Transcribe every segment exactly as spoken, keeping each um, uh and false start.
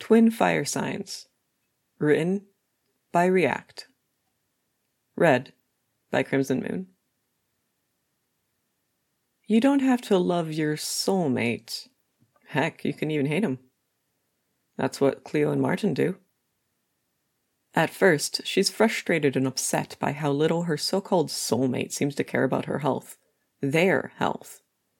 Twin Fire Signs. Written by React. Read by Crimson Moon. You don't have to love your soulmate. Heck, you can even hate him. That's what Cleo and Martin do. At first, she's frustrated and upset by how little her so-called soulmate seems to care about her health. Their health.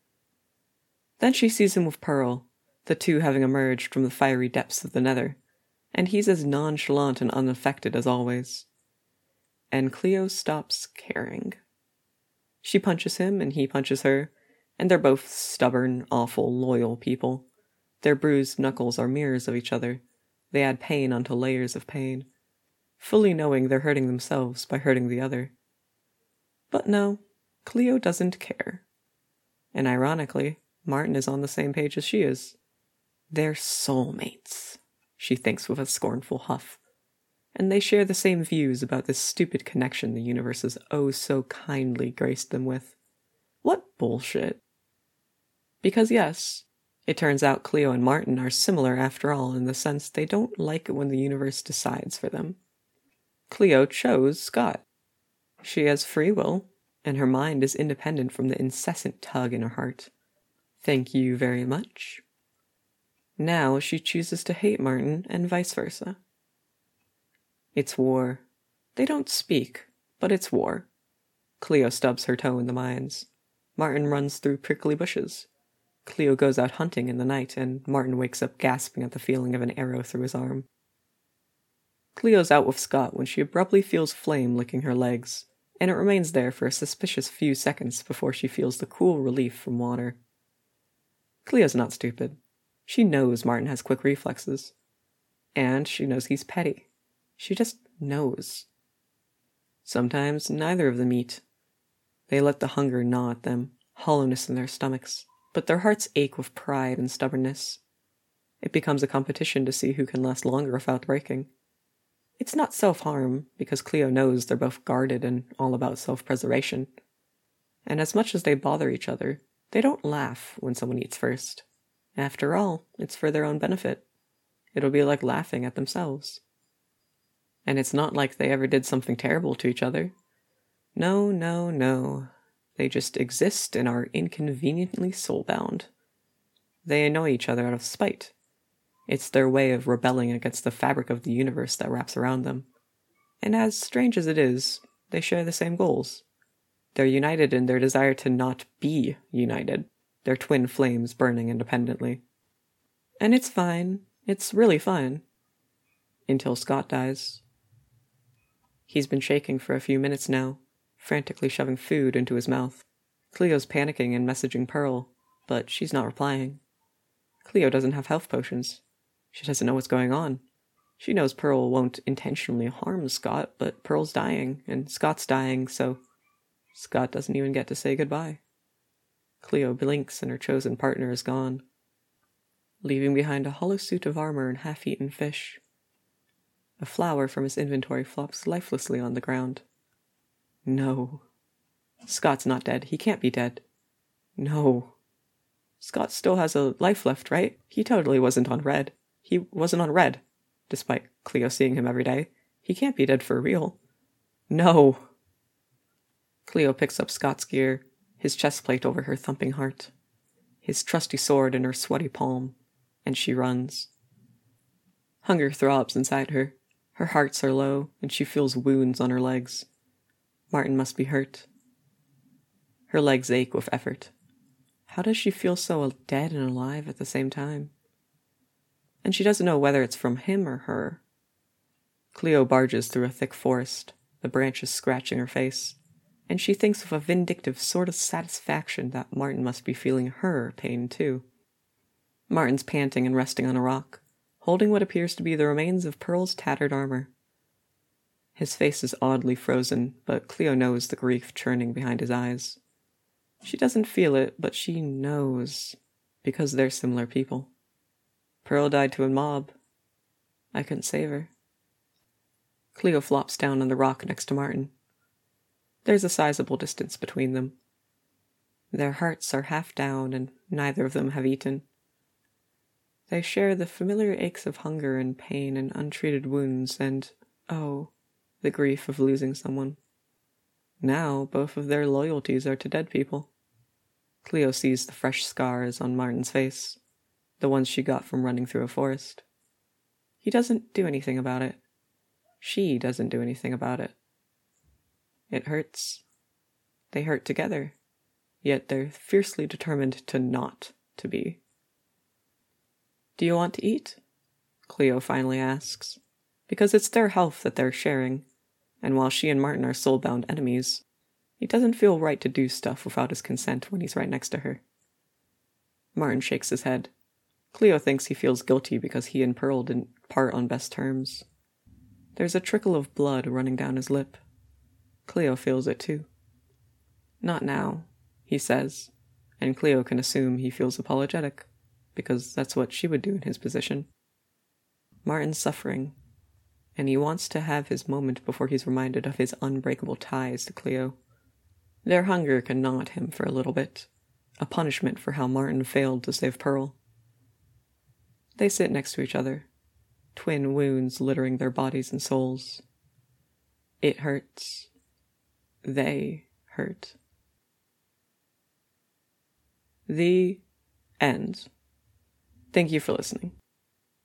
Then she sees him with Pearl, the two having emerged from the fiery depths of the Nether, and he's as nonchalant and unaffected as always. And Cleo stops caring. She punches him and he punches her, and they're both stubborn, awful, loyal people. Their bruised knuckles are mirrors of each other. They add pain onto layers of pain, fully knowing they're hurting themselves by hurting the other. But no, Cleo doesn't care. And ironically, Martin is on the same page as she is. They're soulmates, she thinks with a scornful huff. And they share the same views about this stupid connection the universe has oh so kindly graced them with. What bullshit. Because yes, it turns out Cleo and Martin are similar after all in the sense they don't like it when the universe decides for them. Cleo chose Scott. She has free will, and her mind is independent from the incessant tug in her heart. Thank you very much. Now she chooses to hate Martin and vice versa. It's war. They don't speak, but it's war. Cleo stubs her toe in the mines. Martin runs through prickly bushes. Cleo goes out hunting in the night, and Martin wakes up gasping at the feeling of an arrow through his arm. Cleo's out with Scott when she abruptly feels flame licking her legs, and it remains there for a suspicious few seconds before she feels the cool relief from water. Cleo's not stupid. She knows Martin has quick reflexes. And she knows he's petty. She just knows. Sometimes neither of them eat. They let the hunger gnaw at them, hollowness in their stomachs, but their hearts ache with pride and stubbornness. It becomes a competition to see who can last longer without breaking. It's not self-harm, because Cleo knows they're both guarded and all about self-preservation. And as much as they bother each other, they don't laugh when someone eats first. After all, it's for their own benefit. It'll be like laughing at themselves. And it's not like they ever did something terrible to each other. No, no, no. They just exist and are inconveniently soulbound. They annoy each other out of spite. It's their way of rebelling against the fabric of the universe that wraps around them. And as strange as it is, they share the same goals. They're united in their desire to not be united, their twin flames burning independently. And it's fine. It's really fine. Until Scott dies. He's been shaking for a few minutes now, frantically shoving food into his mouth. Cleo's panicking and messaging Pearl, but she's not replying. Cleo doesn't have health potions. She doesn't know what's going on. She knows Pearl won't intentionally harm Scott, but Pearl's dying, and Scott's dying, so Scott doesn't even get to say goodbye. Cleo blinks and her chosen partner is gone, leaving behind a hollow suit of armor and half-eaten fish. A flower from his inventory flops lifelessly on the ground. No. Scott's not dead. He can't be dead. No. Scott still has a life left, right? He totally wasn't on red. He wasn't on red, despite Cleo seeing him every day. He can't be dead for real. No. Cleo picks up Scott's gear, his chest plate over her thumping heart, his trusty sword in her sweaty palm, and she runs. Hunger throbs inside her. Her hearts are low, and she feels wounds on her legs. Martin must be hurt. Her legs ache with effort. How does she feel so dead and alive at the same time? And she doesn't know whether it's from him or her. Cleo barges through a thick forest, the branches scratching her face, and she thinks with a vindictive sort of satisfaction that Martin must be feeling her pain too. Martin's panting and resting on a rock, holding what appears to be the remains of Pearl's tattered armor. His face is oddly frozen, but Cleo knows the grief churning behind his eyes. She doesn't feel it, but she knows, because they're similar people. Pearl died to a mob. I couldn't save her. Cleo flops down on the rock next to Martin. There's a sizable distance between them. Their hearts are half down, and neither of them have eaten. They share the familiar aches of hunger and pain and untreated wounds and, oh, the grief of losing someone. Now both of their loyalties are to dead people. Cleo sees the fresh scars on Martin's face, the ones she got from running through a forest. He doesn't do anything about it. She doesn't do anything about it. It hurts. They hurt together, yet they're fiercely determined to not to be. "Do you want to eat?" Cleo finally asks, because it's their health that they're sharing, and while she and Martin are soul-bound enemies, it doesn't feel right to do stuff without his consent when he's right next to her. Martin shakes his head. Cleo thinks he feels guilty because he and Pearl didn't part on best terms. There's a trickle of blood running down his lip. Cleo feels it too. "Not now," he says, and Cleo can assume he feels apologetic, because that's what she would do in his position. Martin's suffering, and he wants to have his moment before he's reminded of his unbreakable ties to Cleo. Their hunger can gnaw at him for a little bit, a punishment for how Martin failed to save Pearl. They sit next to each other, twin wounds littering their bodies and souls. It hurts. They hurt. The end. Thank you for listening.